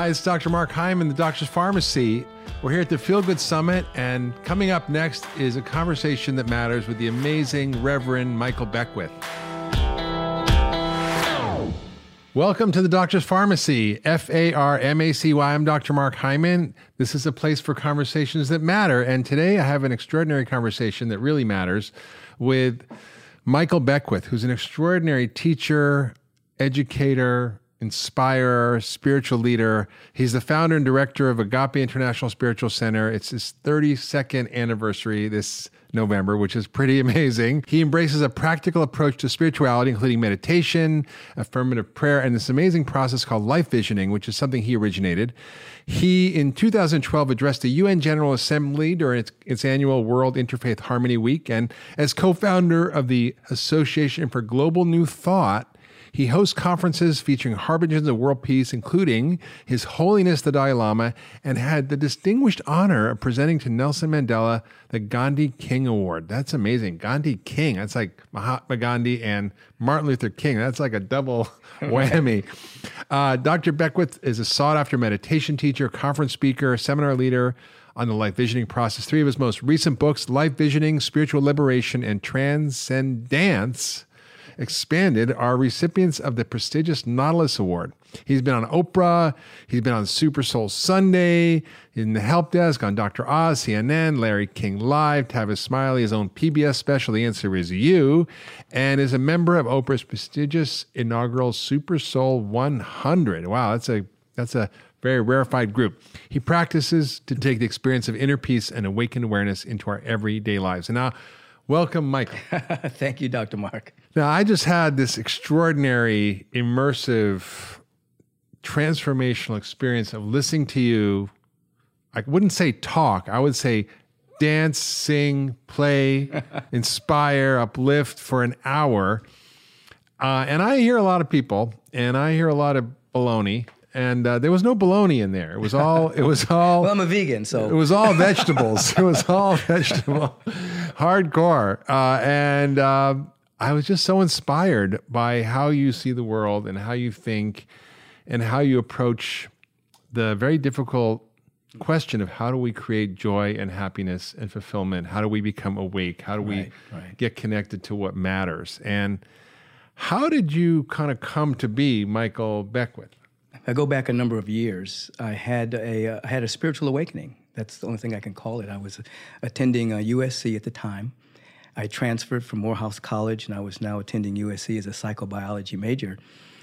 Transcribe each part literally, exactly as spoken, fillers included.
it's Doctor Mark Hyman, the Doctor's Pharmacy. We're here at the Feel Good Summit, and coming up next is a conversation that matters with the amazing Reverend Michael Beckwith. Welcome to the Doctor's Pharmacy, F A R M A C Y. I'm Doctor Mark Hyman. This is a place for conversations that matter, and today I have an extraordinary conversation that really matters with Michael Beckwith, who's an extraordinary teacher, educator, inspirer, spiritual leader. He's the founder and director of Agape International Spiritual Center. It's his thirty-second anniversary this November, which is pretty amazing. He embraces a practical approach to spirituality, including meditation, affirmative prayer, and this amazing process called life visioning, which is something he originated. He, in two thousand twelve, addressed the U N General Assembly during its, its annual World Interfaith Harmony Week, and as co-founder of the Association for Global New Thought, he hosts conferences featuring harbingers of world peace, including His Holiness the Dalai Lama, and had the distinguished honor of presenting to Nelson Mandela the Gandhi King Award. That's amazing. Gandhi King. That's like Mahatma Gandhi and Martin Luther King. That's like a double whammy. Uh, Doctor Beckwith is a sought-after meditation teacher, conference speaker, seminar leader on the life visioning process. Three of his most recent books, Life Visioning, Spiritual Liberation, and Transcendence, Expanded, are recipients of the prestigious Nautilus Award. He's been on Oprah, he's been on Super Soul Sunday, in the Help Desk, on Doctor Oz, C N N, Larry King Live, Tavis Smiley, his own P B S special, The Answer Is You, and is a member of Oprah's prestigious inaugural Super Soul one hundred. Wow, that's a that's a very rarefied group. He practices to take the experience of inner peace and awakened awareness into our everyday lives. And now, welcome, Michael. Thank you, Doctor Mark. Now, I just had this extraordinary, immersive, transformational experience of listening to you. I wouldn't say talk. I would say dance, sing, play, inspire, uplift for an hour. Uh, and I hear a lot of people, and I hear a lot of baloney. And uh, there was no bologna in there. It was all, it was all. Well, I'm a vegan, so. It was all vegetables. It was all vegetable, hardcore. Uh, and uh, I was just so inspired by how you see the world and how you think and how you approach the very difficult question of how do we create joy and happiness and fulfillment? How do we become awake? How do we right, right. get connected to what matters? And how did you kind of come to be Michael Beckwith? I go back a number of years. I had a uh, I had a spiritual awakening. That's the only thing I can call it. I was attending uh, U S C at the time. I transferred from Morehouse College, and I was now attending U S C as a psychobiology major.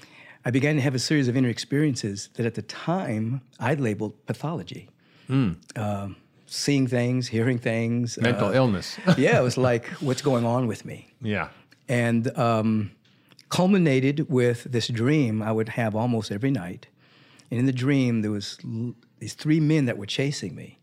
I began to have a series of inner experiences that at the time I'd labeled pathology. Mm. Uh, seeing things, hearing things. Mental uh, illness. Yeah, it was like, what's going on with me? Yeah. And um, culminated with this dream I would have almost every night. And in the dream, there was l- these three men that were chasing me.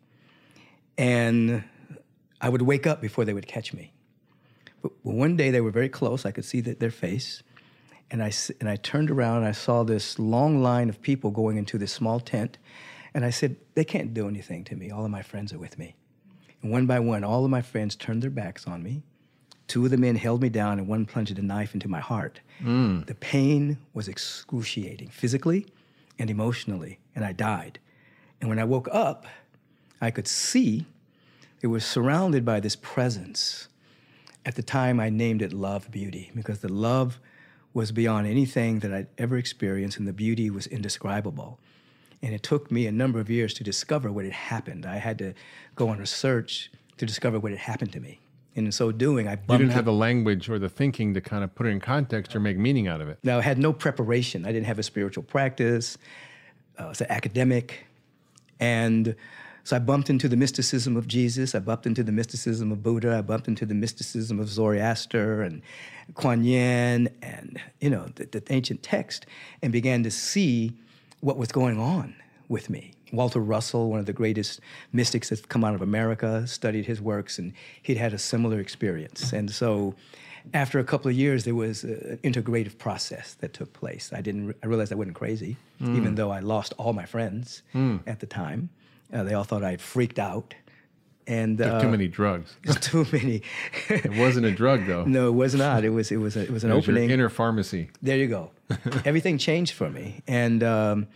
And I would wake up before they would catch me. But one day they were very close. I could see the, their face. And I, and I turned around and I saw this long line of people going into this small tent. And I said, they can't do anything to me. All of my friends are with me. And one by one, all of my friends turned their backs on me. Two of the men held me down and one plunged a knife into my heart. Mm. The pain was excruciating, physically and emotionally, and I died. And when I woke up, I could see it was surrounded by this presence. At the time, I named it love beauty, because the love was beyond anything that I'd ever experienced, and the beauty was indescribable. And it took me a number of years to discover what had happened. I had to go on a search to discover what had happened to me. And in so doing, I bumped You didn't have the language or the thinking to kind of put it in context or make meaning out of it. Now, I had no preparation. I didn't have a spiritual practice. Uh, I was an academic. And so I bumped into the mysticism of Jesus. I bumped into the mysticism of Buddha. I bumped into the mysticism of Zoroaster and Kuan Yin and, you know, the, the ancient text, and began to see what was going on with me. Walter Russell, one of the greatest mystics that's come out of America, studied his works, and he'd had a similar experience. And so after a couple of years, there was a, an integrative process that took place. I didn't. I realized I wasn't crazy, mm. even though I lost all my friends mm. at the time. Uh, they all thought I had freaked out. And uh, too many drugs. Too many. It wasn't a drug, though. No, it was not. It was. It was. A, it was an it was opening. Your inner pharmacy. There you go. Everything changed for me, and um,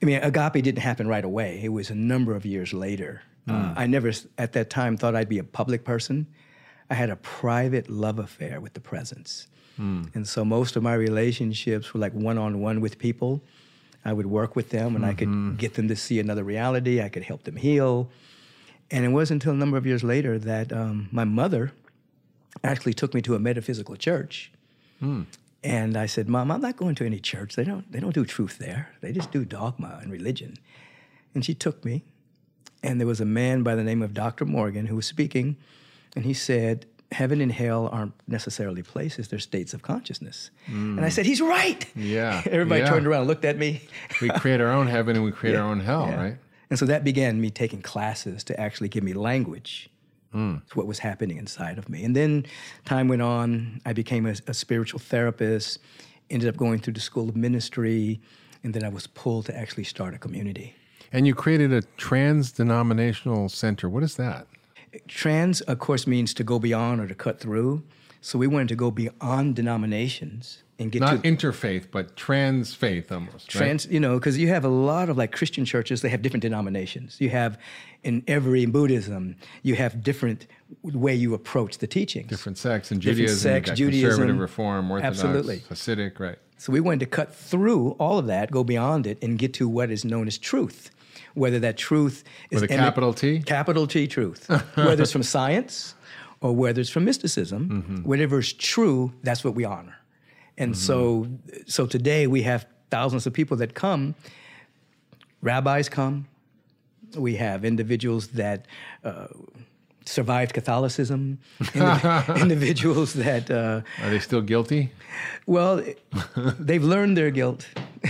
I mean, agape didn't happen right away. It was a number of years later. Mm. Uh, I never, at that time, thought I'd be a public person. I had a private love affair with the presence. Mm. And so most of my relationships were like one-on-one with people. I would work with them, and mm-hmm. I could get them to see another reality. I could help them heal. And it wasn't until a number of years later that um, my mother actually took me to a metaphysical church. Mm. And I said, Mom, I'm not going to any church. They don't, they don't do truth there. They just do dogma and religion. And she took me, and there was a man by the name of Doctor Morgan who was speaking, and he said, heaven and hell aren't necessarily places, they're states of consciousness. Mm. And I said, he's right. Yeah. Everybody yeah. turned around and looked at me. We create our own heaven and we create yeah. our own hell, yeah. right? And so that began me taking classes to actually give me language mm. to what was happening inside of me. And then time went on. I became a, a spiritual therapist, ended up going through the school of ministry, and then I was pulled to actually start a community. And you created a trans-denominational center. What is that? Trans, of course, means to go beyond or to cut through. So we wanted to go beyond denominations and get Not to... Not interfaith, but trans faith almost, Trans, right? You know, because you have a lot of like Christian churches, they have different denominations. You have, in every in Buddhism, you have different way you approach the teachings. Different sects in different Judaism, sects, you got Judaism, conservative, reform, Orthodox, absolutely. Hasidic, right. So we wanted to cut through all of that, go beyond it, and get to what is known as truth. Whether that truth is... With a capital T? Capital T truth. Whether it's from science or whether it's from mysticism, mm-hmm. whatever is true, that's what we honor. And mm-hmm. so so today we have thousands of people that come. Rabbis come. We have individuals that uh, survived Catholicism. Indi- individuals that... Uh, Are they still guilty? Well, they've learned their guilt.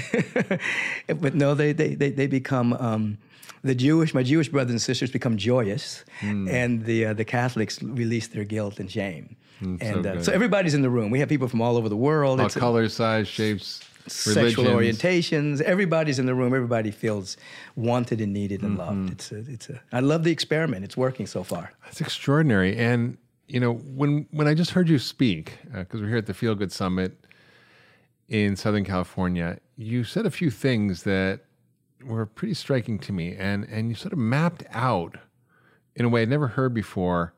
But no, they they they, they become... Um, the Jewish, my Jewish brothers and sisters become joyous, mm. and the uh, the Catholics release their guilt and shame. Mm, and so, uh, so everybody's in the room. We have people from all over the world. All it's colors, a, size, shapes, sexual religions. orientations. Everybody's in the room. Everybody feels wanted and needed and mm-hmm. loved. It's a, it's a. I love the experiment. It's working so far. That's extraordinary. And you know, when when I just heard you speak, because uh, we're here at the Feel Good Summit in Southern California, you said a few things that were pretty striking to me, and and you sort of mapped out in a way I'd never heard before.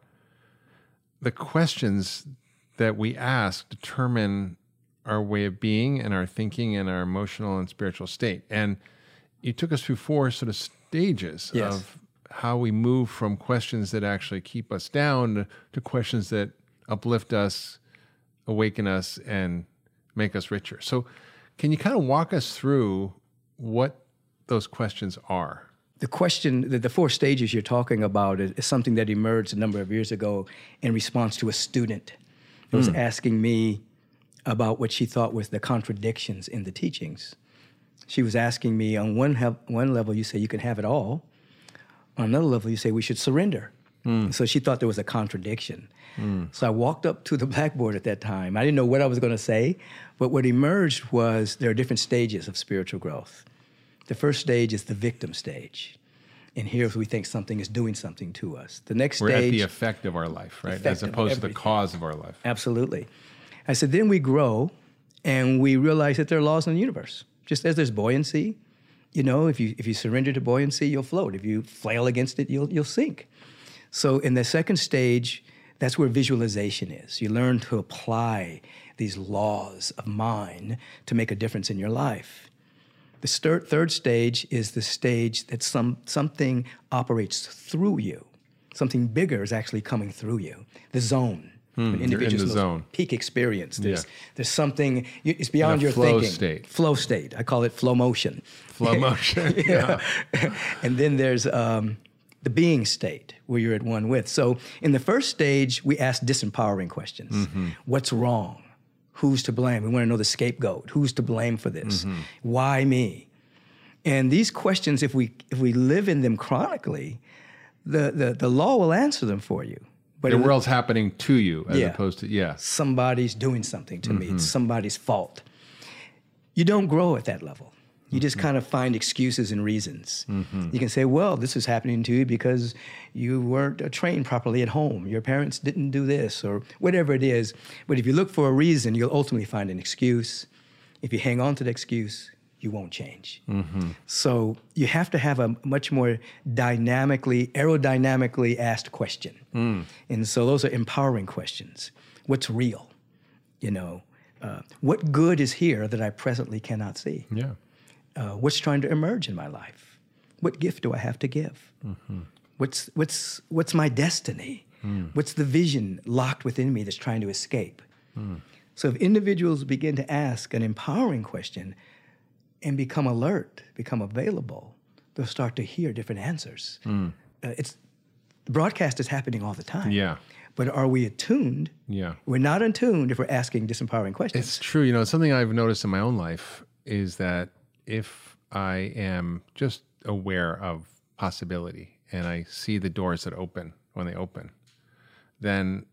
The questions that we ask determine our way of being and our thinking and our emotional and spiritual state. And you took us through four sort of stages yes. of how we move from questions that actually keep us down to, to questions that uplift us, awaken us, and make us richer. So can you kind of walk us through what those questions are? The question, the, the four stages you're talking about is, is something that emerged a number of years ago in response to a student who was mm. asking me about what she thought was the contradictions in the teachings. She was asking me, on one, he- one level, you say you can have it all. On another level, you say we should surrender. Mm. So she thought there was a contradiction. Mm. So I walked up to the blackboard at that time. I didn't know what I was going to say, but what emerged was there are different stages of spiritual growth. The first stage is the victim stage. And here we think something is doing something to us. The next We're stage... We're at the effect of our life, right? As opposed to the cause of our life. Absolutely. I said, then we grow and we realize that there are laws in the universe. Just as there's buoyancy, you know, if you if you surrender to buoyancy, you'll float. If you flail against it, you'll you'll sink. So in the second stage, that's where visualization is. You learn to apply these laws of mind to make a difference in your life. The third, third stage is the stage that some something operates through you. Something bigger is actually coming through you. The zone. Hmm, you're in the zone. Peak experience. There's, yeah. there's something, it's beyond your flow thinking. State. Flow state. I call it flow motion. Flow motion. yeah. And then there's um, the being state where you're at one with. So in the first stage, we ask disempowering questions. Mm-hmm. What's wrong? Who's to blame? We want to know the scapegoat. Who's to blame for this? Mm-hmm. Why me? And these questions, if we if we live in them chronically, the the, the law will answer them for you. But the world's happening to you as yeah, opposed to, yeah. Somebody's doing something to mm-hmm. me. It's somebody's fault. You don't grow at that level. You just mm-hmm. kind of find excuses and reasons. Mm-hmm. You can say, well, this is happening to you because you weren't uh, trained properly at home. Your parents didn't do this or whatever it is. But if you look for a reason, you'll ultimately find an excuse. If you hang on to the excuse, you won't change. Mm-hmm. So you have to have a much more dynamically, aerodynamically asked question. Mm. And so those are empowering questions. What's real? You know, uh, what good is here that I presently cannot see? Yeah. Uh, what's trying to emerge in my life? What gift do I have to give? Mm-hmm. What's, what's, what's my destiny? Mm. What's the vision locked within me that's trying to escape? Mm. So if individuals begin to ask an empowering question and become alert, become available, they'll start to hear different answers. Mm. Uh, it's the broadcast is happening all the time. Yeah. But are we attuned? Yeah. We're not attuned if we're asking disempowering questions. It's true. You know, something I've noticed in my own life is that if I am just aware of possibility and I see the doors that open when they open, then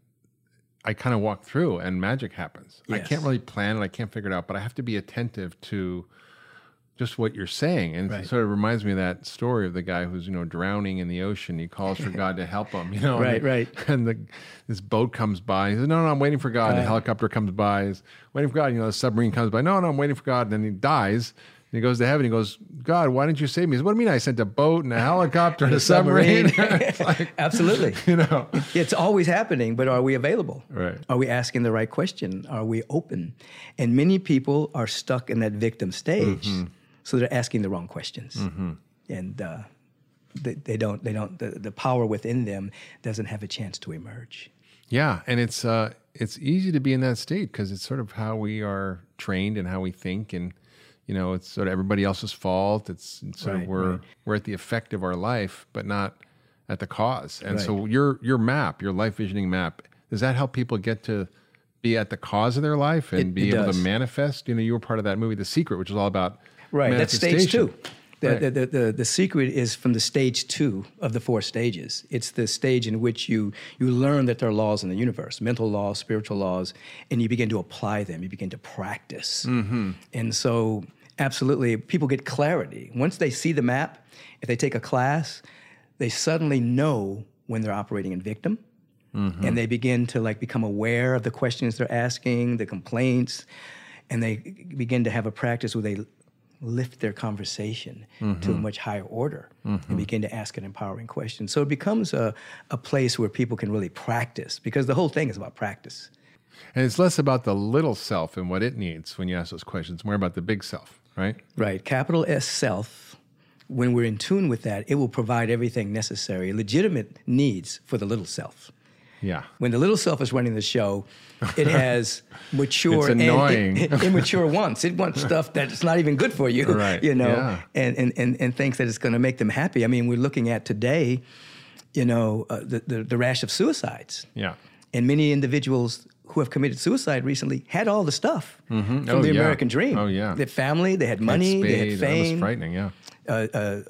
I kind of walk through and magic happens. Yes. I can't really plan it. I can't figure it out, but I have to be attentive to just what you're saying. And right. it sort of reminds me of that story of the guy who's, you know, drowning in the ocean. He calls for God to help him, you know. Right, and the, right. And the, this boat comes by. He says, no, no, I'm waiting for God. Right. The helicopter comes by. He's waiting for God. You know, the submarine comes by. No, no, I'm waiting for God. And then he dies. And he goes to heaven. He goes, God, why didn't you save me? He says, what do you mean I sent a boat and a helicopter and a submarine? Like, absolutely. You know. It's always happening, but are we available? Right. Are we asking the right question? Are we open? And many people are stuck in that victim stage. Mm-hmm. So they're asking the wrong questions, mm-hmm. and uh, they, they don't. They don't. The, the power within them doesn't have a chance to emerge. Yeah, and it's uh, it's easy to be in that state because it's sort of how we are trained and how we think, and you know, it's sort of everybody else's fault. It's, it's sort right, of we're right. we're at the effect of our life, but not at the cause. And right. so your your map, your life visioning map, does that help people get to be at the cause of their life and it, be it able does. to manifest? You know, you were part of that movie, The Secret, which is all about right. That's stage two. The, right. the, the, the, the secret is from the stage two of the four stages. It's the stage in which you, you learn that there are laws in the universe, mental laws, spiritual laws, and you begin to apply them. You begin to practice. Mm-hmm. And so, absolutely, people get clarity. Once they see the map, if they take a class, they suddenly know when they're operating in victim. Mm-hmm. And they begin to like become aware of the questions they're asking, the complaints, and they begin to have a practice where they lift their conversation mm-hmm. to a much higher order mm-hmm. and begin to ask an empowering question. So it becomes a, a place where people can really practice, because the whole thing is about practice. And it's less about the little self and what it needs when you ask those questions, more about the big self, right? Right. Capital S self, when we're in tune with that, it will provide everything necessary, legitimate needs for the little self. Yeah. When the little self is running the show, it has mature it's annoying. and i- immature wants. It wants stuff that's not even good for you, right. you know, yeah. and, and, and, and thinks that it's going to make them happy. I mean, we're looking at today, you know, uh, the, the, the rash of suicides. Yeah. And many individuals who have committed suicide recently had all the stuff mm-hmm. from oh, the yeah. American dream. Oh, yeah. They had family, they had money, they had fame. That was frightening, yeah. Uh,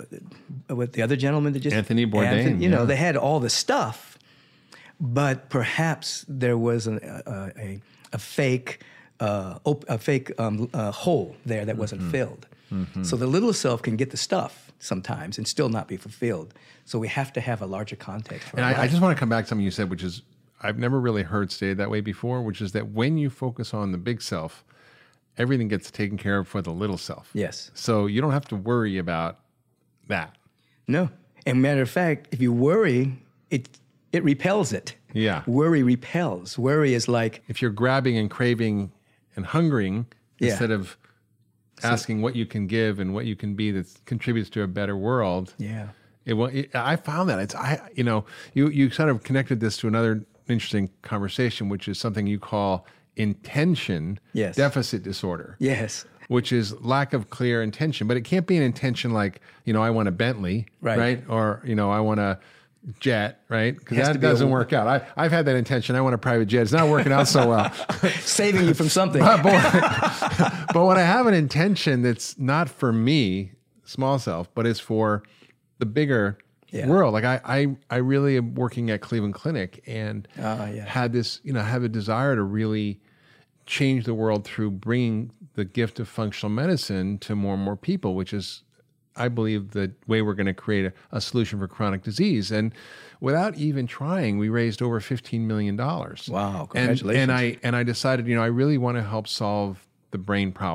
uh, with the other gentleman that just... Anthony Bourdain. Anthony, you yeah. know, they had all the stuff. But perhaps there was an, a, a, a fake, uh, op- a fake um, uh, hole there that wasn't mm-hmm. filled. Mm-hmm. So the little self can get the stuff sometimes and still not be fulfilled. So we have to have a larger context. For and our I, I just want to come back to something you said, which is I've never really heard stated that way before, which is that when you focus on the big self, everything gets taken care of for the little self. Yes. So you don't have to worry about that. No. And matter of fact, if you worry, it it repels it. Yeah. Worry repels. Worry is like... If you're grabbing and craving and hungering Yeah. instead of asking what you can give and what you can be that contributes to a better world. Yeah. It, will- it, I found that. It's I you know, you, you sort of connected this to another interesting conversation, which is something you call intention Yes. deficit disorder. Yes. Which is lack of clear intention. But it can't be an intention like, you know, I want a Bentley, Right. right? Or, you know, I want a jet, right? Because Has to that be a- doesn't work out. I, I've had that intention. I want a private jet. It's not working out so well. Saving you from something. but, but, but when I have an intention that's not for me, small self, but is for the bigger Yeah. world. Like I, I, I really am working at Cleveland Clinic and Ah, yeah. had this, you know, have a desire to really change the world through bringing the gift of functional medicine to more and more people, which is, I believe, the way we're going to create a, a solution for chronic disease. And without even trying, we raised over fifteen million dollars. Wow, And, congratulations. and I and I decided, you know, I really want to help solve the brain problem.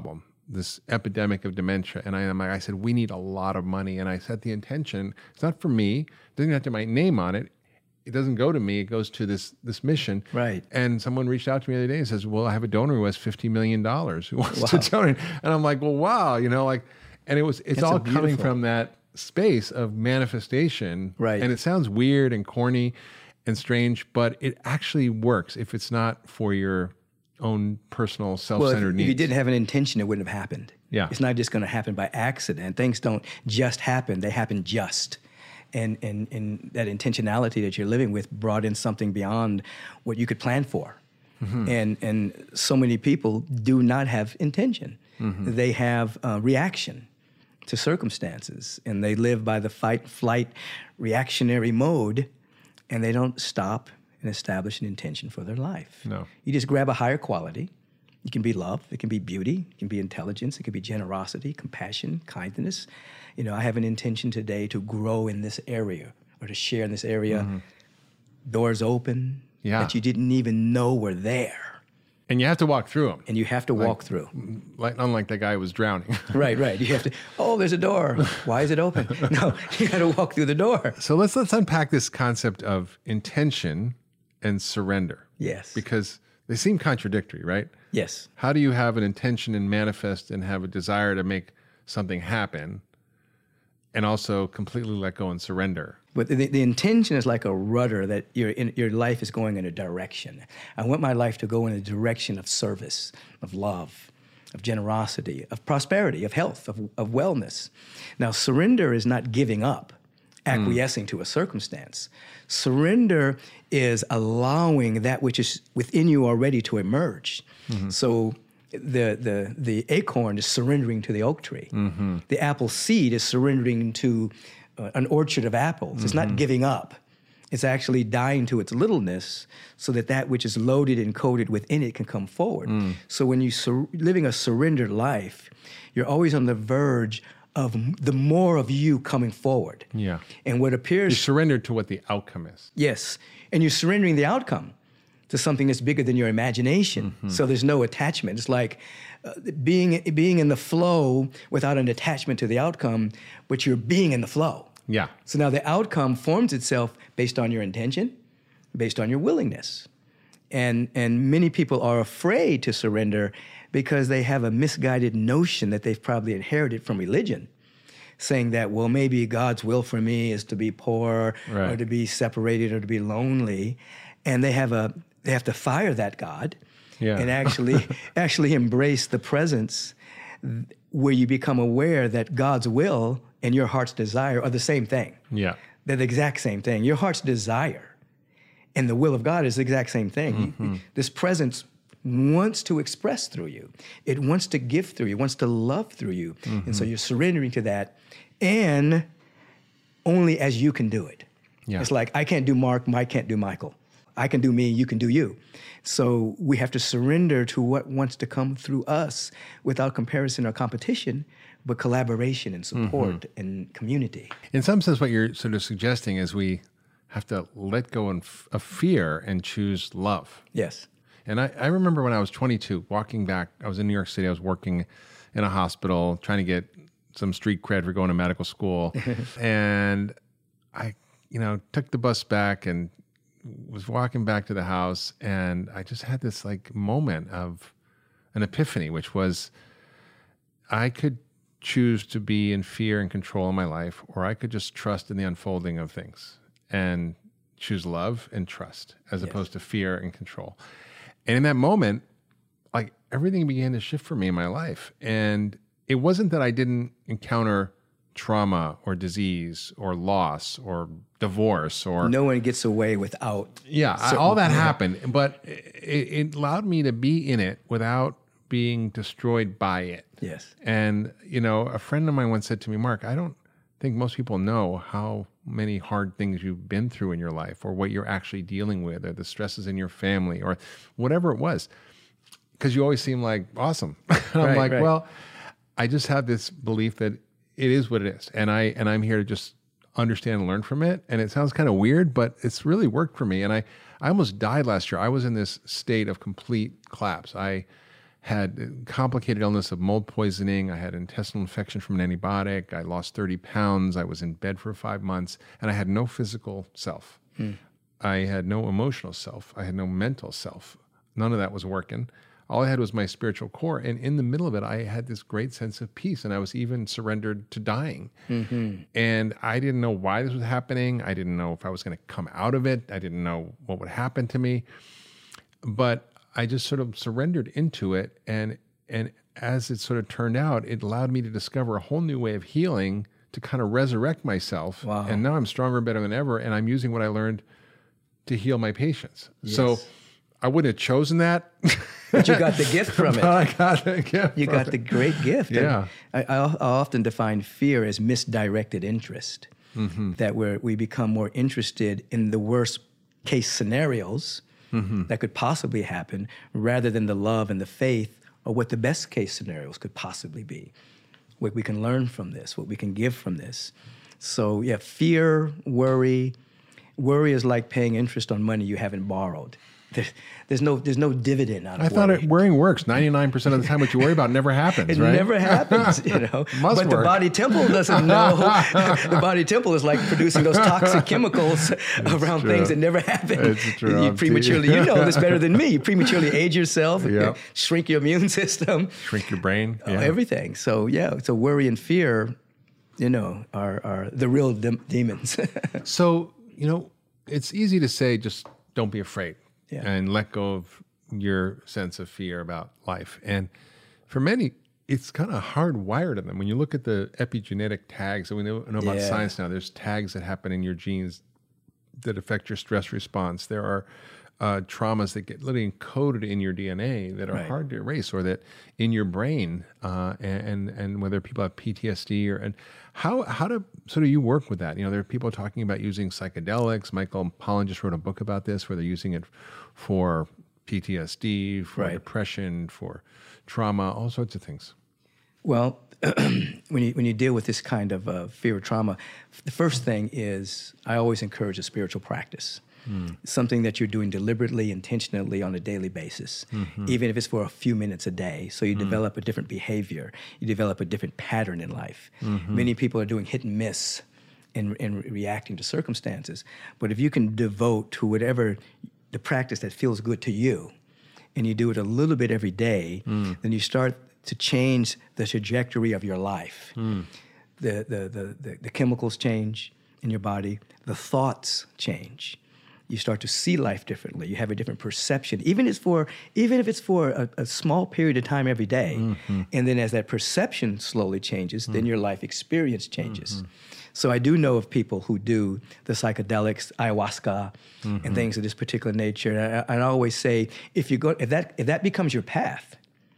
this epidemic of dementia. And I, I'm like, I said, we need a lot of money. And I set the intention. It's not for me. It doesn't have to my name on it. It doesn't go to me. It goes to this this mission. Right. And someone reached out to me the other day and says, well, I have a donor who has fifty million dollars who wants Wow. to donate. And I'm like, well, wow, you know, like, and it was, it's That's all a coming beautiful- from that space of manifestation. Right. And it sounds weird and corny and strange, but it actually works if it's not for your own personal Well, self-centered if, needs. if you didn't have an intention, it wouldn't have happened. Yeah. It's not just going to happen by accident. Things don't just happen. They happen just. And, and, and that intentionality that you're living with brought in something beyond what you could plan for. Mm-hmm. And, and so many people do not have intention. Mm-hmm. They have uh, reaction to circumstances, and they live by the fight, flight, reactionary mode, and they don't stop and establish an intention for their life. No. You just grab a higher quality. It can be love, it can be beauty, it can be intelligence, it can be generosity, compassion, kindness. You know, I have an intention today to grow in this area or to share in this area. Mm-hmm. Doors open yeah. that you didn't even know were there. And you have to walk through them. And you have to like, walk through. Like, unlike that guy who was drowning. Right, right. You have to, oh, there's a door. Why is it open? No, you got to walk through the door. So let's let's unpack this concept of intention and surrender. Yes. Because they seem contradictory, right? Yes. How do you have an intention and manifest and have a desire to make something happen and also completely let go and surrender? But the, the intention is like a rudder that your in, your life is going in a direction. I want my life to go in a direction of service, of love, of generosity, of prosperity, of health, of, of wellness. Now, surrender is not giving up, acquiescing mm. to a circumstance. Surrender is allowing that which is within you already to emerge. Mm-hmm. So the, the, the acorn is surrendering to the oak tree. Mm-hmm. The apple seed is surrendering to uh, an orchard of apples. Mm-hmm. It's not giving up. It's actually dying to its littleness so that that which is loaded and coated within it can come forward. Mm. So when you're sur- living a surrendered life, you're always on the verge of the more of you coming forward. Yeah. And what appears... You surrender to what the outcome is. Yes. And you're surrendering the outcome to something that's bigger than your imagination. Mm-hmm. So there's no attachment. It's like uh, being being in the flow without an attachment to the outcome, but you're being in the flow. Yeah. So now the outcome forms itself based on your intention, based on your willingness. And and many people are afraid to surrender because they have a misguided notion that they've probably inherited from religion, saying that, well, maybe God's will for me is to be poor right. or to be separated or to be lonely. And they have a they have to fire that God yeah. and actually actually embrace the presence where you become aware that God's will and your heart's desire are the same thing. Yeah. They're the exact same thing. Your heart's desire and the will of God is the exact same thing. Mm-hmm. This presence wants to express through you. It wants to give through you, wants to love through you. Mm-hmm. And so you're surrendering to that, and only as you can do it. Yeah. It's like, I can't do Mark, Mike can't do Michael. I can do me, you can do you. So we have to surrender to what wants to come through us without comparison or competition, but collaboration and support mm-hmm. and community. In some sense, what you're sort of suggesting is we have to let go of fear and choose love. Yes. And I, I remember when I was twenty-two, walking back, I was in New York City, I was working in a hospital, trying to get some street cred for going to medical school. And I, you know, took the bus back and was walking back to the house, and I just had this like moment of an epiphany, which was I could choose to be in fear and control in my life, or I could just trust in the unfolding of things and choose love and trust as yes. opposed to fear and control. And in that moment, like everything began to shift for me in my life. And it wasn't that I didn't encounter trauma or disease or loss or divorce or... No one gets away without... Yeah, I, all that happened. But it, it allowed me to be in it without being destroyed by it. Yes. And, you know, a friend of mine once said to me, Mark, I don't think most people know how many hard things you've been through in your life or what you're actually dealing with or the stresses in your family or whatever it was. Because you always seem like awesome. And I'm right, like, right. well, I just have this belief that it is what it is. And, I, and I'm here to just understand and learn from it. And it sounds kind of weird, but it's really worked for me. And I, I almost died last year. I was in this state of complete collapse. I had a complicated illness of mold poisoning. I had intestinal infection from an antibiotic. I lost thirty pounds. I was in bed for five months, and I had no physical self. Hmm. I had no emotional self. I had no mental self. None of that was working. All I had was my spiritual core. And in the middle of it, I had this great sense of peace. And I was even surrendered to dying. Mm-hmm. And I didn't know why this was happening. I didn't know if I was going to come out of it. I didn't know what would happen to me. But I just sort of surrendered into it. And, and as it sort of turned out, it allowed me to discover a whole new way of healing, to kind of resurrect myself. Wow. And now I'm stronger and better than ever. And I'm using what I learned to heal my patients. Yes. So I wouldn't have chosen that. But you got the gift from it. But I got the gift. You got the great gift. Yeah. I, I, I often define fear as misdirected interest, mm-hmm. that where we become more interested in the worst case scenarios mm-hmm. that could possibly happen rather than the love and the faith or what the best case scenarios could possibly be. What we can learn from this, what we can give from this. So yeah, fear, worry. Worry is like paying interest on money you haven't borrowed. There's, there's no there's no dividend out of I thought worry. It, worrying works. ninety-nine percent of the time what you worry about never happens, It right? never happens, you know. Must but work. the body temple doesn't know. The body temple is like producing those toxic chemicals around true. things that never happen. It's true. You prematurely, you know this better than me. You prematurely age yourself, Yep. shrink your immune system, Shrink your brain. uh, Yeah. everything. So yeah, so worry and fear, you know, are are the real dem- demons. So, you know, it's easy to say just don't be afraid Yeah. and let go of your sense of fear about life. And for many, it's kind of hardwired in them. When you look at the epigenetic tags that we know, know about Yeah. science now, there's tags that happen in your genes that affect your stress response. There are uh, traumas that get literally encoded in your D N A that are Right. hard to erase, or that in your brain, uh, and and whether people have P T S D or and how how do so do you work with that? You know, there are people talking about using psychedelics. Michael Pollan just wrote a book about this, where they're using it for P T S D, for Right. depression, for trauma, all sorts of things. Well, when you when you deal with this kind of uh, fear or trauma, the first thing is I always encourage a spiritual practice, mm. something that you're doing deliberately, intentionally on a daily basis, mm-hmm. even if it's for a few minutes a day. So you mm. develop a different behavior, you develop a different pattern in life. Mm-hmm. Many people are doing hit and miss in in reacting to circumstances, but if you can devote to whatever the practice that feels good to you, and you do it a little bit every day, mm. then you start to change the trajectory of your life. Mm. The, the, the, the, the chemicals change in your body. The thoughts change. You start to see life differently. You have a different perception, even if it's for, even if it's for a, a small period of time every day. Mm-hmm. And then as that perception slowly changes, mm. then your life experience changes. Mm-hmm. So I do know of people who do the psychedelics, ayahuasca, mm-hmm. and things of this particular nature. And I, I always say, if you go, if that if that becomes your path,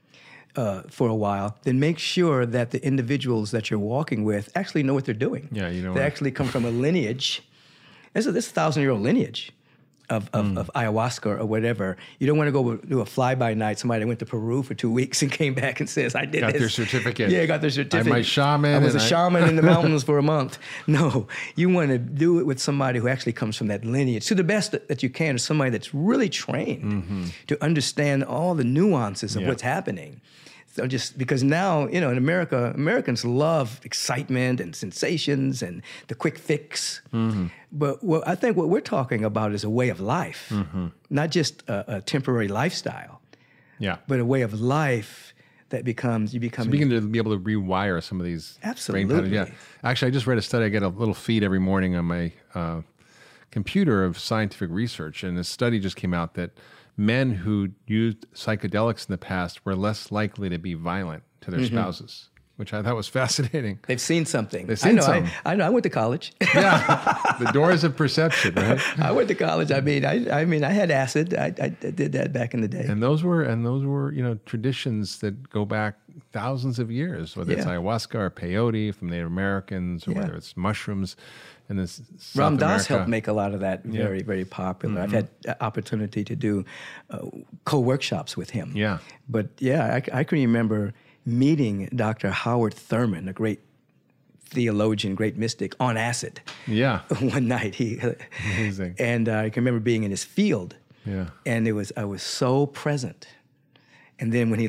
Uh, for a while, then make sure that the individuals that you're walking with actually know what they're doing. Yeah, you know, they what? actually come from a lineage. This is this thousand-year-old lineage of of, mm. of ayahuasca or whatever. You don't want to go do a fly-by-night. Somebody that went to Peru for two weeks and came back and says, "I did got this." their certificate. Yeah, got their certificate. I'm my shaman. I was a I... shaman in the mountains for a month. No, you want to do it with somebody who actually comes from that lineage to the best that, that you can, or somebody that's really trained mm-hmm. to understand all the nuances of yeah. what's happening. So just because now, you know, in America, Americans love excitement and sensations and the quick fix. Mm-hmm. But what I think what we're talking about is a way of life, mm-hmm. not just a, a temporary lifestyle, yeah, but a way of life that becomes, you become... So begin to be able to rewire some of these Absolutely. brain patterns. Yeah. Actually, I just read a study. I get a little feed every morning on my uh, computer of scientific research, and a study just came out that men who used psychedelics in the past were less likely to be violent to their mm-hmm. spouses, which I thought was fascinating. They've seen something. They've seen I know, something. I, I know. I went to college. Yeah, the doors of perception, right? I went to college. I mean, I, I mean, I had acid. I, I did that back in the day. And those were, and those were, you know, traditions that go back thousands of years. Whether yeah. it's ayahuasca or peyote from Native Americans, or yeah. whether it's mushrooms. In this South Ram Dass America. helped make a lot of that very, yeah. very popular. Mm-hmm. I've had the opportunity to do uh, co-workshops with him. Yeah. But yeah, I, I can remember meeting Doctor Howard Thurman, a great theologian, great mystic, on acid. Yeah. One night. He, Amazing. And uh, I can remember being in his field. Yeah. And it was I was so present. And then when he left, I, you know, I got Was a little- disoriented. got disoriented. Yeah, but you- in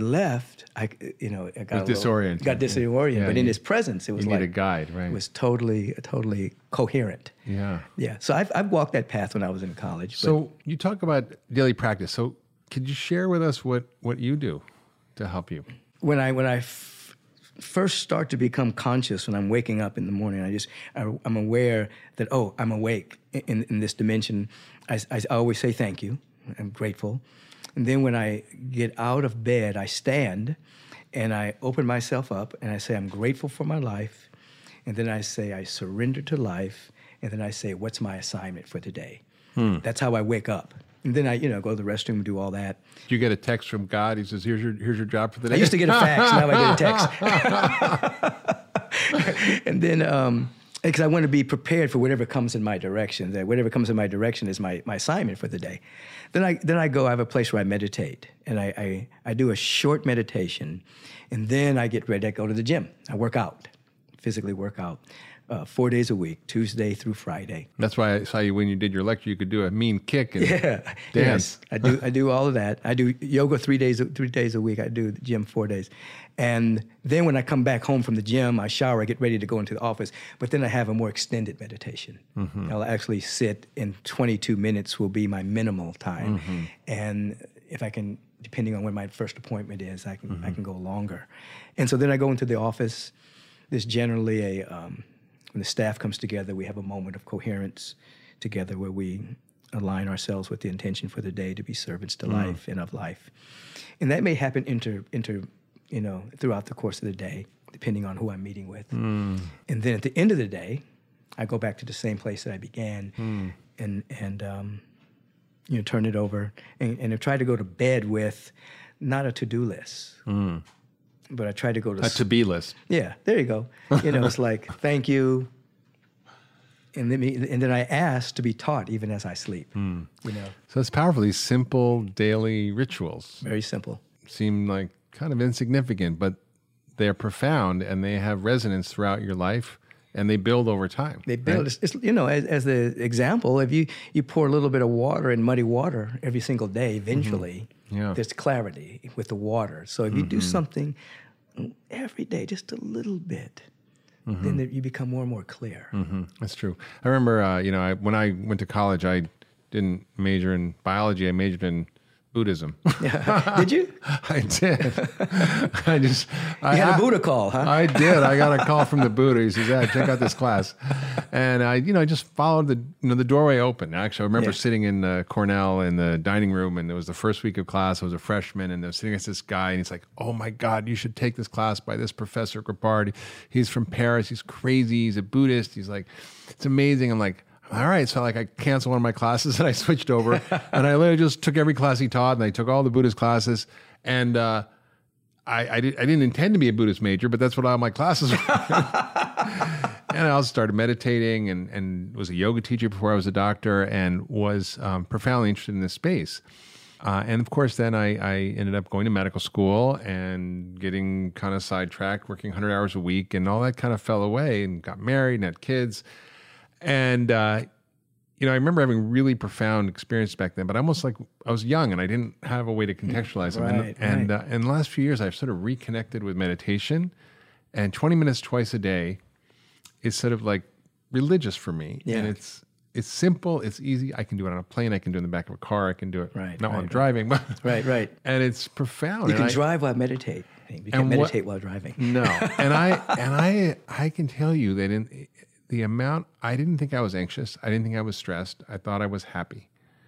his presence, it was You need like a guide. got Yeah, disoriented. But in you- his presence, it was You like need a guide, right? it was totally, totally coherent. Yeah. Yeah. So I've I've walked that path when I was in college. but- So you talk about daily practice. So could you share with us what, what you do to help you? when I when I f- first start to become conscious when I'm waking up in the morning, I just I, I'm aware that oh I'm awake in in this dimension. I, I always say thank you. I'm grateful, and then when I get out of bed, I stand, and I open myself up, and I say I'm grateful for my life, and then I say I surrender to life, and then I say what's my assignment for today. That's how I wake up. And then I, you know, go to the restroom and do all that. Do you get a text from God? He says, "Here's your here's your job for the day." I used to get a fax, now I get a text. And then, um, because I want to be prepared for whatever comes in my direction. That whatever comes in my direction is my, my assignment for the day. Then I then I go. I have a place where I meditate, and I, I I do a short meditation, and then I get ready. I go to the gym. I work out, physically work out. Uh, four days a week, Tuesday through Friday. That's why I saw you when you did your lecture. You could do a mean kick and Yeah, dance. yes, I do. I do all of that. I do yoga three days, three days a week. I do the gym four days, and then when I come back home from the gym, I shower, I get ready to go into the office. But then I have a more extended meditation. Mm-hmm. I'll actually sit, in twenty-two minutes will be my minimal time, mm-hmm. and if I can, depending on when my first appointment is, I can mm-hmm. I can go longer. And so then I go into the office. There's generally a um, when the staff comes together, we have a moment of coherence together where we align ourselves with the intention for the day to be servants to mm. life and of life. And that may happen inter, inter, you know, throughout the course of the day, depending on who I'm meeting with. Mm. And then at the end of the day, I go back to the same place that I began mm. and, and um, you know, turn it over and, and I try to go to bed with not a to-do list. Mm. But I try to go to... A to-be list. Yeah, there you go. You know, it's like, thank you. And then, and then I ask to be taught even as I sleep, mm. you know. So it's powerful. These simple daily rituals. Very simple. Seem like kind of insignificant, but they're profound and they have resonance throughout your life and they build over time. They build, right? it's, it's, you know, as, as the example, if you, you pour a little bit of water in muddy water every single day, eventually... Mm-hmm. Yeah. There's clarity with the water. So if you mm-hmm. do something every day, just a little bit, mm-hmm. then you become more and more clear. Mm-hmm. That's true. I remember, uh, you know, I, when I went to college, I didn't major in biology. I majored in Buddhism. Yeah. Did you? I did. I just. You I, had a I, Buddha call, huh? I did. I got a call from the Buddha. He says, "Yeah, check out this class," and I, you know, I just followed the, you know, the doorway open. Actually, I remember yeah. sitting in uh, Cornell in the dining room, and it was the first week of class. I was a freshman, and I was sitting next to this guy, and he's like, "Oh my God, you should take this class by this Professor Grapard. He's from Paris. He's crazy. He's a Buddhist. He's like, it's amazing." I'm like, all right. So like I canceled one of my classes and I switched over and I literally just took every class he taught and I took all the Buddhist classes. And uh, I, I, did, I didn't intend to be a Buddhist major, but that's what all my classes were. And I also started meditating and, and was a yoga teacher before I was a doctor and was um, profoundly interested in this space. Uh, and of course, then I, I ended up going to medical school and getting kind of sidetracked, working one hundred hours a week, and all that kind of fell away and got married and had kids. And, uh, you know, I remember having really profound experience back then, but almost like I was young and I didn't have a way to contextualize them. Right, and and right. Uh, in the last few years, I've sort of reconnected with meditation, and twenty minutes twice a day is sort of like religious for me. Yeah. And it's it's simple, it's easy. I can do it on a plane, I can do it in the back of a car, I can do it right, not right, while I'm right. driving, but right, right. And it's profound. You and can I, drive while meditate. You can meditate what, while driving. No, and I and I I can tell you that in the amount, I didn't think I was anxious. I didn't think I was stressed. I thought I was happy.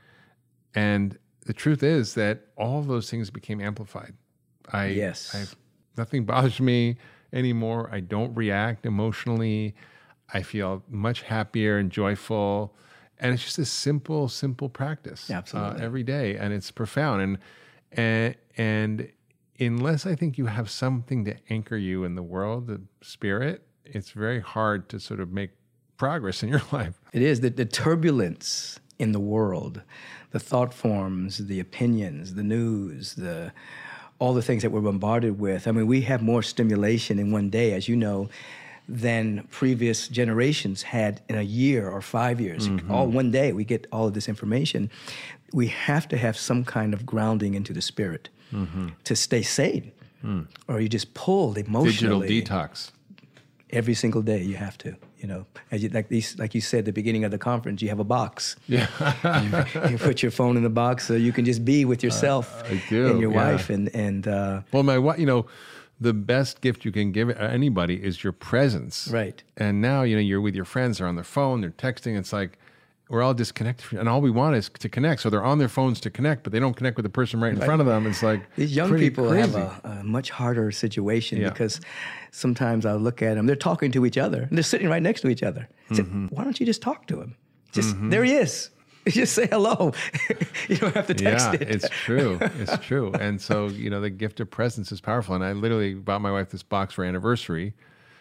And the truth is that all of those things became amplified. I, yes. I, nothing bothers me anymore. I don't react emotionally. I feel much happier and joyful. And it's just a simple, simple practice. Absolutely. Uh, every day. And it's profound. And, and, and unless I think you have something to anchor you in the world, the spirit, it's very hard to sort of make progress in your life. It is. The, the turbulence in the world, the thought forms, the opinions, the news, the all the things that we're bombarded with. I mean, we have more stimulation in one day, as you know, than previous generations had in a year or five years. Mm-hmm. All one day, we get all of this information. We have to have some kind of grounding into the spirit. mm-hmm. to stay sane. Mm. Or you just pulled emotionally. Digital detox. Every single day you have to, you know. As you, like these, like you said at the beginning of the conference, you have a box. Yeah. you, you put your phone in the box so you can just be with yourself uh, I do, and your yeah. wife. And, and uh, well, my wife, you know, the best gift you can give anybody is your presence. Right. And now, you know, you're with your friends, they're on their phone, they're texting. It's like, we're all disconnected, and all we want is to connect. So they're on their phones to connect, but they don't connect with the person right in right. front of them. It's like these young people crazy. have a, a much harder situation yeah. because sometimes I look at them, they're talking to each other, and they're sitting right next to each other. I said, mm-hmm. why don't you just talk to him? Just mm-hmm. there he is. Just say hello. You don't have to text yeah, it. It's true. It's true. And so, you know, the gift of presence is powerful. And I literally bought my wife this box for anniversary.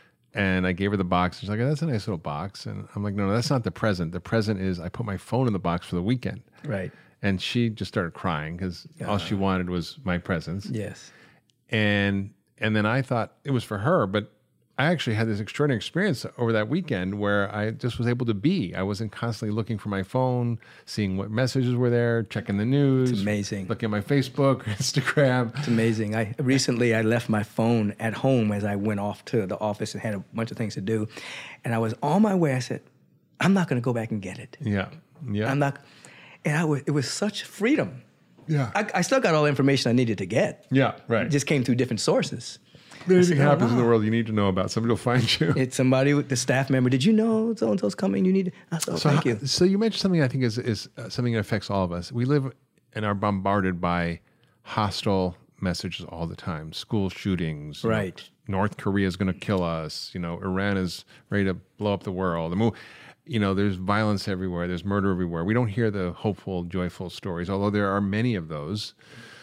And I gave her the box. She's like, oh, that's a nice little box. And I'm like, no, no, that's not the present. The present is I put my phone in the box for the weekend. Right. And she just started crying because uh, all she wanted was my presence. Yes. And and then I thought it was for her, but I actually had this extraordinary experience over that weekend where I just was able to be. I wasn't constantly looking for my phone, seeing what messages were there, checking the news. It's amazing. Looking at my Facebook, Instagram. It's amazing. I recently I left my phone at home as I went off to the office and had a bunch of things to do, and I was on my way. I said, "I'm not going to go back and get it." Yeah, yeah. I'm not, and I was. It was such freedom. Yeah. I, I still got all the information I needed to get. Yeah, right. It just came through different sources. If anything said, happens oh, wow. in the world you need to know about, somebody will find you. It's somebody, the staff member, did you know so-and-so's coming? You need to, I said, oh, so thank how, you. So you mentioned something I think is, is uh, something that affects all of us. We live and are bombarded by hostile messages all the time. School shootings. Right. You know, North Korea is going to kill us. You know, Iran is ready to blow up the world. I mean, you know, there's violence everywhere. There's murder everywhere. We don't hear the hopeful, joyful stories, although there are many of those.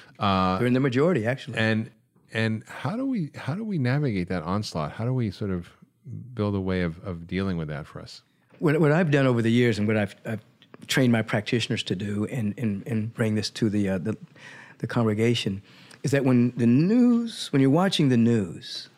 Uh, They're in the majority, actually. And And how do we how do we navigate that onslaught? How do we sort of build a way of, of dealing with that for us? What, what I've done over the years and what I've, I've trained my practitioners to do and, and, and bring this to the, uh, the the congregation is that when the news, when you're watching the news,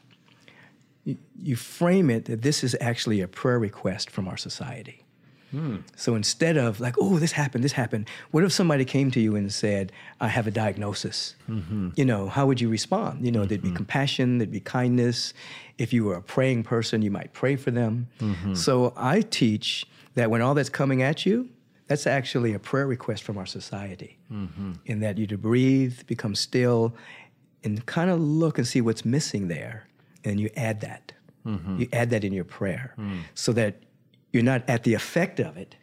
you, you frame it that this is actually a prayer request from our society. Hmm. So instead of like, oh, this happened, this happened, what if somebody came to you and said, I have a diagnosis? Mm-hmm. You know, how would you respond? You know, mm-hmm. there'd be compassion, there'd be kindness. If you were a praying person, you might pray for them. Mm-hmm. So I teach that when all that's coming at you, that's actually a prayer request from our society. Mm-hmm. In that you to breathe, become still, and kind of look and see what's missing there, and you add that. Mm-hmm. You add that in your prayer, mm. so that you're not at the effect of it.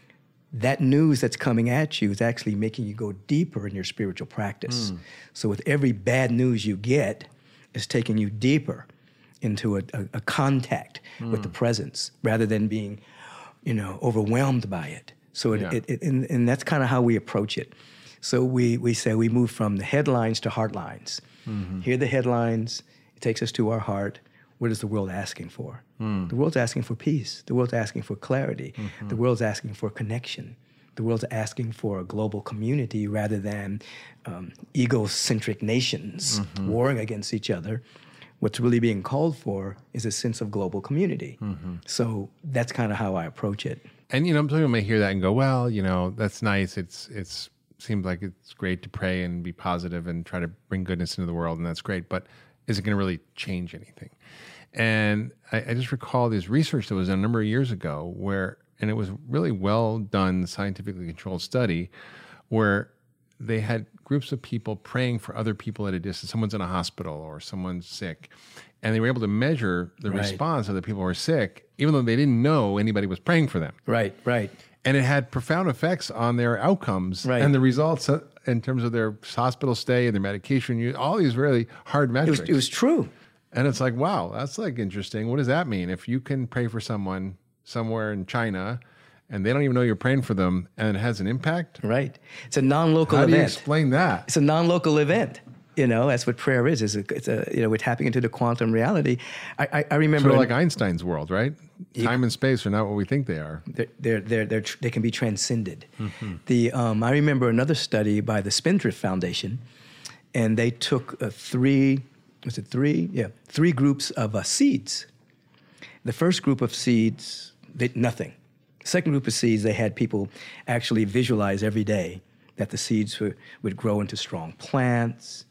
That news that's coming at you is actually making you go deeper in your spiritual practice. Mm. So with every bad news you get, it's taking you deeper into a, a, a contact mm. with the presence, rather than being, you know, overwhelmed by it. So it, yeah. it, it and, and that's kind of how we approach it. So we we say we move from the headlines to heart lines. Mm-hmm. Hear the headlines, it takes us to our heart. What is the world asking for? Mm. The world's asking for peace. The world's asking for clarity. Mm-hmm. The world's asking for connection. The world's asking for a global community rather than um, egocentric nations mm-hmm. warring against each other. What's really being called for is a sense of global community. Mm-hmm. So that's kind of how I approach it. And, you know, some people may hear that and go, well, you know, that's nice. It's it's seems like it's great to pray and be positive and try to bring goodness into the world, and that's great. But is it going to really change anything? And I, I just recall this research that was done a number of years ago where, and it was really well done, scientifically controlled study, where they had groups of people praying for other people at a distance. Someone's in a hospital or someone's sick. And they were able to measure the right. response of the people who were sick, even though they didn't know anybody was praying for them. Right, right. And it had profound effects on their outcomes right. and the results in terms of their hospital stay and their medication use, all these really hard metrics. It was, it was true. And it's like, wow, that's like interesting. What does that mean? If you can pray for someone somewhere in China and they don't even know you're praying for them and it has an impact? Right. It's a non-local event. How do event. you explain that? It's a non-local event. You know, that's what prayer is. It's a, it's a you know, we're tapping into the quantum reality. I, I, I remember... Sort of like Einstein's world, right? You, Time and space are not what we think they are. They're, they're, they're, they're, they can be transcended. Mm-hmm. The um, I remember another study by the Spindrift Foundation, and they took uh, three, was it three? Yeah, three groups of uh, seeds. The first group of seeds, they, nothing. The second group of seeds, they had people actually visualize every day that the seeds would, would grow into strong plants,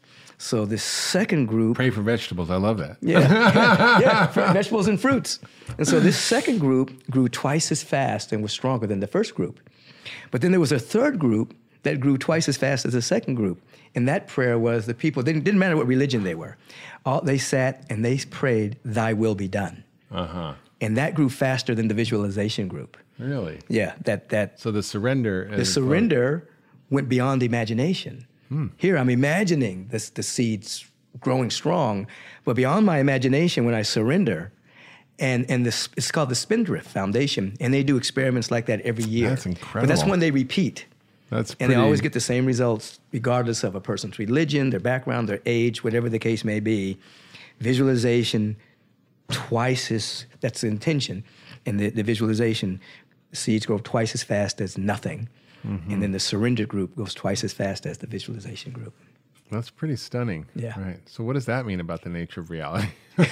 So this second group... Pray for vegetables. I love that. Yeah, yeah, yeah, for vegetables and fruits. And so this second group grew twice as fast and was stronger than the first group. But then there was a third group that grew twice as fast as the second group. And that prayer was the people, didn't, didn't matter what religion they were. All, they sat and they prayed, thy will be done. Uh-huh. And that grew faster than the visualization group. Really? Yeah. That that. So the surrender. The surrender went beyond imagination. Hmm. Here I'm imagining this, the seeds growing strong, but beyond my imagination when I surrender, and and this it's called the Spindrift Foundation, and they do experiments like that every year. That's incredible. But that's when they repeat. That's pretty... And they always get the same results, regardless of a person's religion, their background, their age, whatever the case may be. Visualization, twice as, that's the intention. And the, the visualization, seeds grow twice as fast as nothing. Mm-hmm. And then the surrender group goes twice as fast as the visualization group. That's pretty stunning. Yeah. Right. So what does that mean about the nature of reality?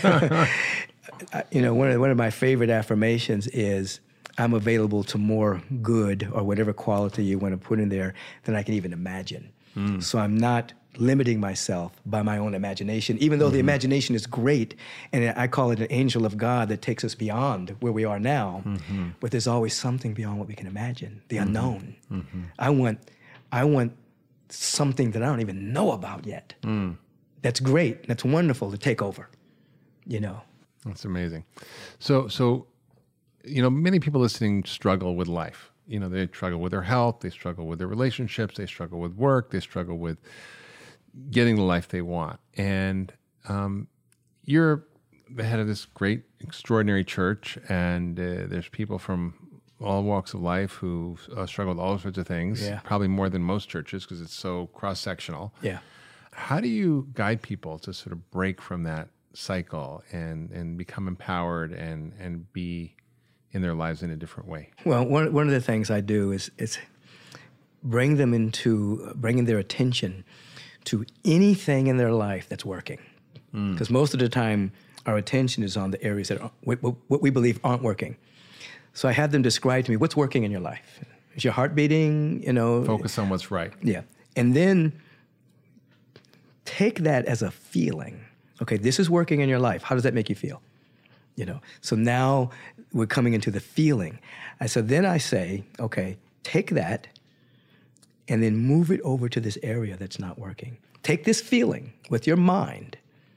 You know, one of, one of my favorite affirmations is, I'm available to more good or whatever quality you want to put in there than I can even imagine. Mm. So I'm not limiting myself by my own imagination, even though mm-hmm. the imagination is great, and I call it an angel of God that takes us beyond where we are now, mm-hmm. but there's always something beyond what we can imagine, the mm-hmm. unknown. Mm-hmm. I want, I want something that I don't even know about yet. Mm. That's great, that's wonderful to take over, you know. That's amazing. So, so, you know, many people listening struggle with life. You know, they struggle with their health, they struggle with their relationships, they struggle with work, they struggle with getting the life they want. And um, you're the head of this great, extraordinary church, and uh, there's people from all walks of life who uh, struggle with all sorts of things, yeah. probably more than most churches because it's so cross-sectional. Yeah. How do you guide people to sort of break from that cycle and, and become empowered and, and be in their lives in a different way? Well, one one of the things I do is is bring them into bringing their attention to anything in their life that's working, because mm. most of the time our attention is on the areas that are, what, what we believe aren't working. So I have them describe to me what's working in your life. Is your heart beating? You know, focus on what's right. Yeah, and then take that as a feeling. Okay, this is working in your life. How does that make you feel? You know, so now we're coming into the feeling. And so then I say, okay, take that and then move it over to this area that's not working. Take this feeling with your mind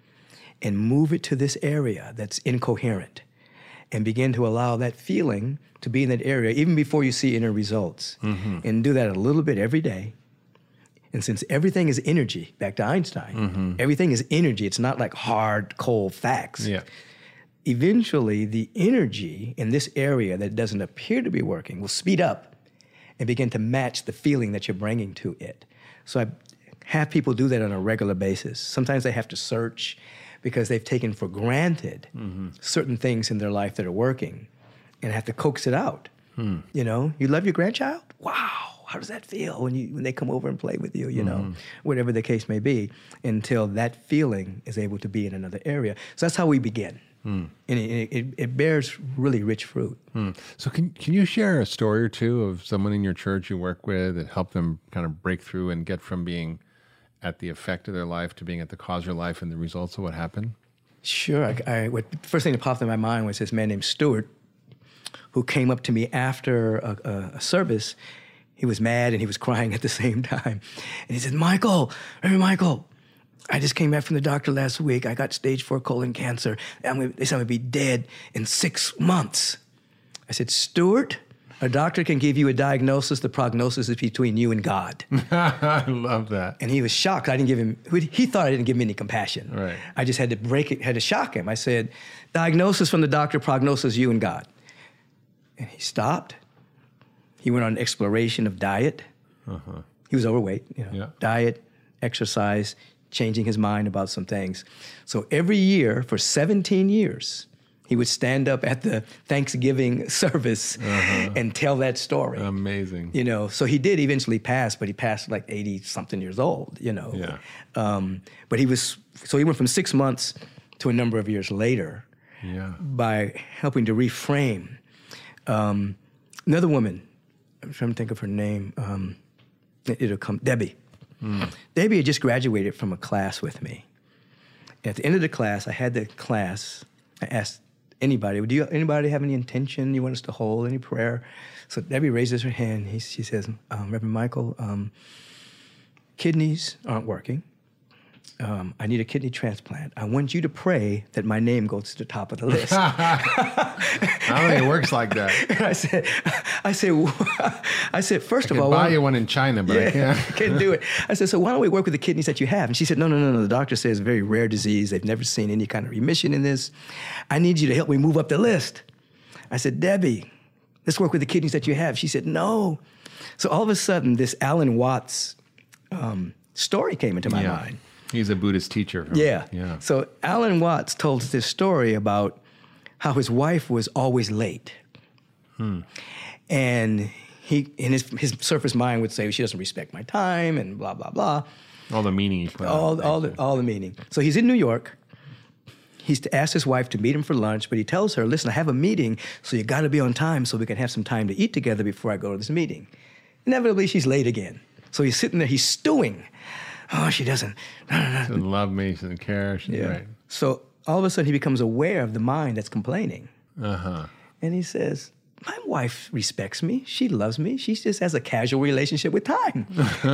and move it to this area that's incoherent and begin to allow that feeling to be in that area even before you see inner results. Mm-hmm. And do that a little bit every day. And since everything is energy, back to Einstein, mm-hmm. everything is energy. It's not like hard, cold facts. Yeah. Eventually, the energy in this area that doesn't appear to be working will speed up and begin to match the feeling that you're bringing to it. So I have people do that on a regular basis. Sometimes they have to search because they've taken for granted mm-hmm. certain things in their life that are working and have to coax it out. Hmm. You know, you love your grandchild? Wow. How does that feel when you when they come over and play with you, you mm-hmm. know, whatever the case may be, until that feeling is able to be in another area. So that's how we begin. Mm. And it, it, it bears really rich fruit. Mm. So can can you share a story or two of someone in your church you work with that helped them kind of break through and get from being at the effect of their life to being at the cause of their life and the results of what happened? Sure. I, I, what, the first thing that popped in my mind was this man named Stuart, who came up to me after a, a, a service. He was mad and he was crying at the same time. And he said, Michael, hey, Michael, I just came back from the doctor last week. I got stage four colon cancer. I'm gonna, they said I'm going to be dead in six months. I said, Stuart, a doctor can give you a diagnosis. The prognosis is between you and God. I love that. And he was shocked. I didn't give him, he thought I didn't give him any compassion. Right. I just had to break it, had to shock him. I said, diagnosis from the doctor, prognosis, you and God. And he stopped. He went on an exploration of diet. Uh-huh. He was overweight, you know, yeah. diet, exercise, changing his mind about some things. So every year for seventeen years, he would stand up at the Thanksgiving service uh-huh. and tell that story. Amazing. You know, so he did eventually pass, but he passed like eighty-something years old, you know. Yeah. Um, but he was, so he went from six months to a number of years later yeah. by helping to reframe. Um, another woman, I'm trying to think of her name. Um, it, it'll come, Debbie. Mm. Debbie had just graduated from a class with me. At the end of the class, I had the class. I asked anybody, do you, anybody have any intention you want us to hold, any prayer? So Debbie raises her hand. He, she says, um, Reverend Michael, um, kidneys aren't working. Um, I need a kidney transplant. I want you to pray that my name goes to the top of the list. I don't think it works like that. And I said, I said, I said, first I of all, buy why, you one in China, but yeah, I can't. can't do it. I said, so why don't we work with the kidneys that you have? And she said, no, no, no, no. The doctor says it's a very rare disease. They've never seen any kind of remission in this. I need you to help me move up the list. I said, Debbie, let's work with the kidneys that you have. She said, no. So all of a sudden, this Alan Watts um, story came into my Yeah. mind. He's a Buddhist teacher. Yeah. Yeah. So Alan Watts told us this story about how his wife was always late. Hmm. And he, in his, his surface mind would say, she doesn't respect my time and blah, blah, blah. All the meaning he put All, on it. all, the, all the meaning. So he's in New York. He's to ask his wife to meet him for lunch, but he tells her, listen, I have a meeting, so you got to be on time so we can have some time to eat together before I go to this meeting. Inevitably, she's late again. So he's sitting there, he's stewing. Oh, she doesn't. No, no, no. She doesn't love me. She doesn't care. She's Yeah. right. So all of a sudden, he becomes aware of the mind that's complaining. Uh-huh. And he says, my wife respects me. She loves me. She just has a casual relationship with time.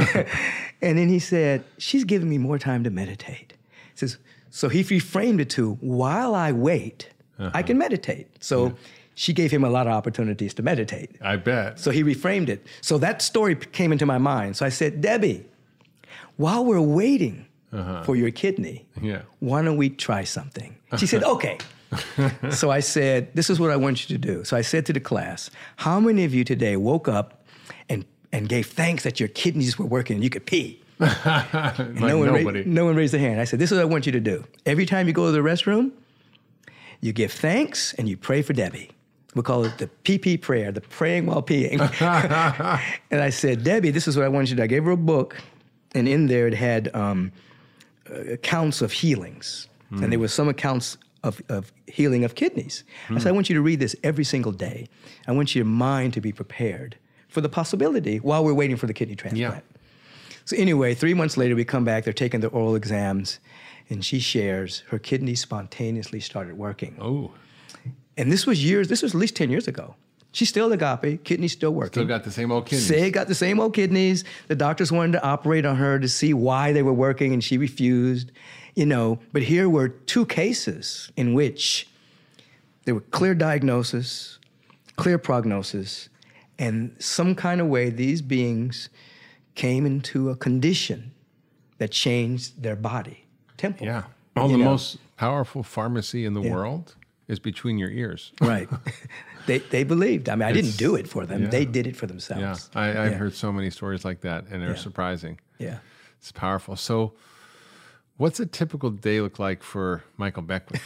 And then he said, she's giving me more time to meditate. He says, so he reframed it to, while I wait, uh-huh. I can meditate. So yeah. She gave him a lot of opportunities to meditate. I bet. So he reframed it. So that story came into my mind. So I said, Debbie, while we're waiting uh-huh. for your kidney, yeah. why don't we try something? She said, okay. So I said, this is what I want you to do. So I said to the class, how many of you today woke up and, and gave thanks that your kidneys were working and you could pee? like no, one nobody. Ra- no one raised their hand. I said, this is what I want you to do. Every time you go to the restroom, you give thanks and you pray for Debbie. We call it the P P prayer, the praying while peeing. And I said, Debbie, this is what I want you to do. I gave her a book, and in there it had um, uh, accounts of healings. Mm. And there were some accounts of, of healing of kidneys. Mm. I said, I want you to read this every single day. I want your mind to be prepared for the possibility while we're waiting for the kidney transplant. Yeah. So anyway, three months later, we come back. They're taking the oral exams, and she shares her kidneys spontaneously started working. Oh. And this was years, this was at least ten years ago. She's still agape, kidneys still working. Still got the same old kidneys. Say got the same old kidneys. The doctors wanted to operate on her to see why they were working, and she refused. You know, but here were two cases in which there were clear diagnosis, clear prognosis, and some kind of way these beings came into a condition that changed their body, temple. Yeah. Oh, the know? most powerful pharmacy in the Yeah. world is between your ears. Right. they they believed. I mean, I It's- didn't do it for them. yeah. They did it for Yeah. themselves. I, I've Yeah. heard so many stories like that, and they're Yeah. surprising. Yeah. It's powerful. So what's a typical day look like for Michael Beckwith?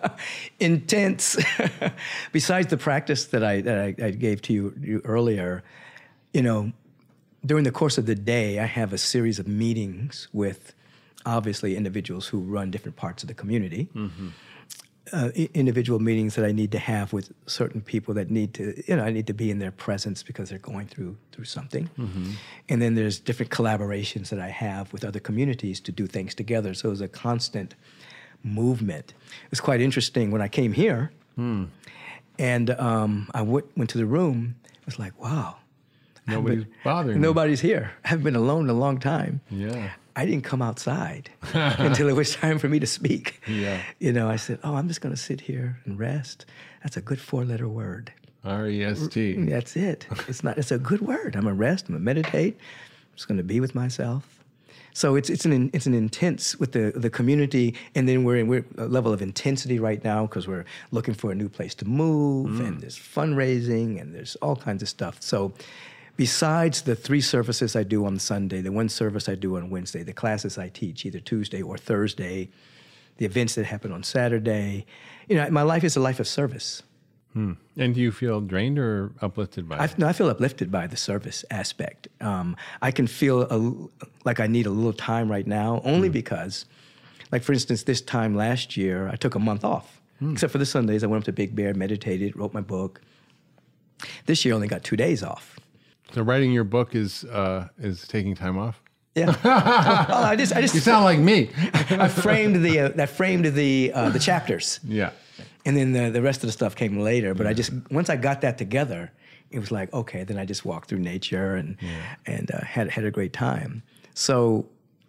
Intense. Besides the practice that I that I, I gave to you, you earlier, you know, during the course of the day, I have a series of meetings with obviously individuals who run different parts of the community. Mm-hmm. Uh, I- individual meetings that I need to have with certain people that need to, you know, I need to be in their presence because they're going through through something. Mm-hmm. And then there's different collaborations that I have with other communities to do things together. So it's a constant movement. It's quite interesting when I came here Hmm. and um, I w- went to the room. It was like, wow. I haven't Nobody's been- bothering me. Nobody's here. I haven't been alone in a long time. Yeah. I didn't come outside until it was time for me to speak. Yeah. You know, I said, oh, I'm just going to sit here and rest. That's a good four-letter word. R E S T. That's it. It's not. It's a good word. I'm going to rest. I'm going to meditate. I'm just going to be with myself. So it's it's an it's an intense with the the community, and then we're in we're a level of intensity right now because we're looking for a new place to move, mm. and there's fundraising, and there's all kinds of stuff. So besides the three services I do on Sunday, the one service I do on Wednesday, the classes I teach either Tuesday or Thursday, the events that happen on Saturday, you know, my life is a life of service. Hmm. And do you feel drained or uplifted by I, it? no, I feel uplifted by the service aspect. Um, I can feel a, like I need a little time right now, only mm. because, like for instance, this time last year, I took a month off. Mm. Except for the Sundays, I went up to Big Bear, meditated, wrote my book. This year, I only got two days off. So writing your book is uh, is taking time off? Yeah. oh, I just, I just, You sound like me. I framed the, uh, that framed the, uh, the chapters. Yeah. And then the, the rest of the stuff came later. But I just, once I got that together, it was like, okay, then I just walked through nature and, yeah. and uh, had, had a great time. So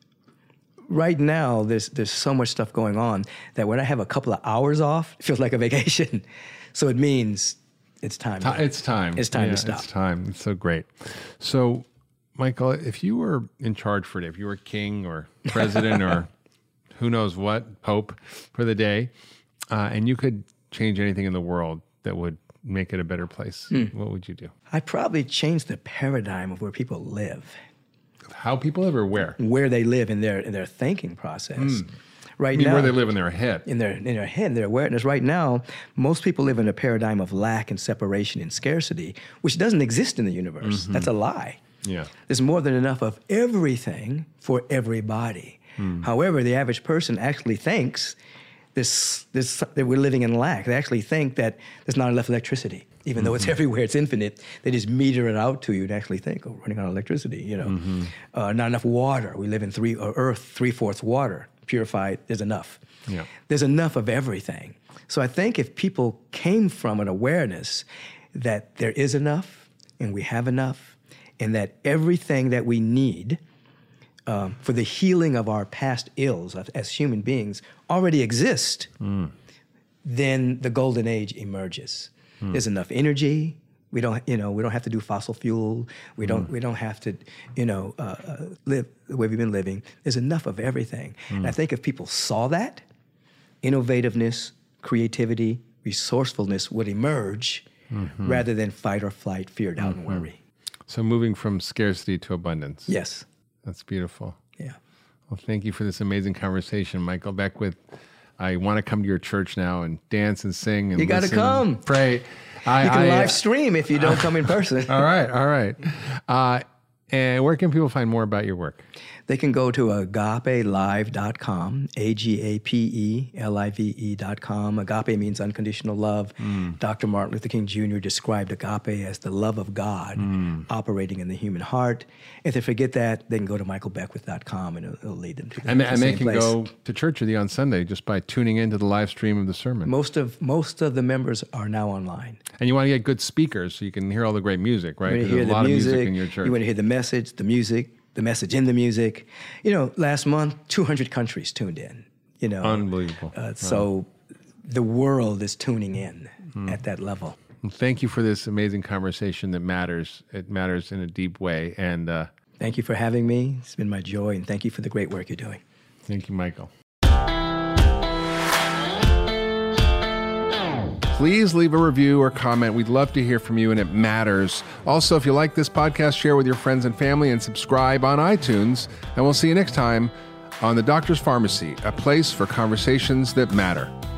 right now, there's, there's so much stuff going on that when I have a couple of hours off, it feels like a vacation. So it means it's time. To, it's time. It's time yeah, to stop. It's time. It's so great. So, Michael, if you were in charge for it, if you were king or president or who knows what, pope for the day, uh, and you could change anything in the world that would make it a better place, hmm. what would you do? I'd probably change the paradigm of where people live. How people live or where? Where they live in their in their thinking process. Mm. Right I mean, now, where they live in their head. In their in their head, their awareness. Right now, most people live in a paradigm of lack and separation and scarcity, which doesn't exist in the universe. Mm-hmm. That's a lie. Yeah. There's more than enough of everything for everybody. Mm. However, the average person actually thinks this, this, that we're living in lack. They actually think that there's not enough electricity, even mm-hmm. though it's everywhere, it's infinite. They just meter it out to you and actually think, oh, running out of electricity, you know. Mm-hmm. Uh, not enough water. We live in three, uh, Earth, three-fourths water. Purified, there's enough. Yeah. There's enough of everything. So I think if people came from an awareness that there is enough and we have enough and that everything that we need um, for the healing of our past ills as human beings already exist, mm. then the golden age emerges. Mm. There's enough energy. We don't, you know, we don't have to do fossil fuel. We don't, mm. we don't have to, you know, uh, uh, live the way we've been living. There's enough of everything. Mm. And I think if people saw that, innovativeness, creativity, resourcefulness would emerge mm-hmm. rather than fight or flight, fear, doubt, mm-hmm. and worry. So moving from scarcity to abundance. Yes. That's beautiful. Yeah. Well, thank you for this amazing conversation, Michael Beckwith. I want to come to your church now and dance and sing and you got to come. Pray. I, you can I, live stream if you don't come in person. all right, all right. Uh, and where can people find more about your work? They can go to agape live dot com, A G A P E L I V E dot com. Agape means unconditional love. Mm. Doctor Martin Luther King Junior described agape as the love of God mm. operating in the human heart. If they forget that, they can go to michael beckwith dot com and it'll, it'll lead them to the, and, the and same they can place. go to church with you on Sunday just by tuning into the live stream of the sermon. Most of most of the members are now online. And you want to get good speakers so you can hear all the great music, right? You want to hear There's the a lot music, of music in your church. You want to hear the message, the music, the message in the music. You know, last month, two hundred countries tuned in. You know, Unbelievable. Uh, so wow. The world is tuning in mm. at that level. Well, thank you for this amazing conversation that matters. It matters in a deep way. And uh, thank you for having me. It's been my joy, and thank you for the great work you're doing. Thank you, Michael. Please leave a review or comment. We'd love to hear from you, and it matters. Also, if you like this podcast, share with your friends and family and subscribe on iTunes. And we'll see you next time on The Doctor's Pharmacy, a place for conversations that matter.